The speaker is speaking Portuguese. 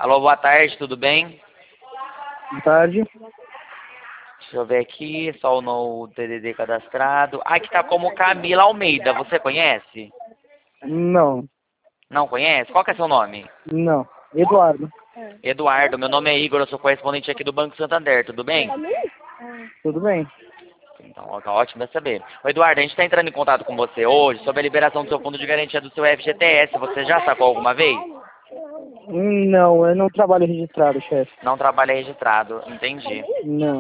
Alô, boa tarde, tudo bem? Boa tarde. Deixa eu ver aqui, só o DDD cadastrado. Aqui tá como Camila Almeida, você conhece? Não, Não conhece? Qual que é seu nome? não. Eduardo. Eduardo, meu nome é Igor, eu sou correspondente aqui do Banco Santander, tudo bem? Tudo bem? Então, ótimo, saber. Ô, Eduardo, a gente está entrando em contato com você hoje sobre a liberação do seu fundo de garantia do seu FGTS. Você já sacou alguma vez? Não, eu não trabalho registrado, chefe. Não trabalha registrado, entendi. Não.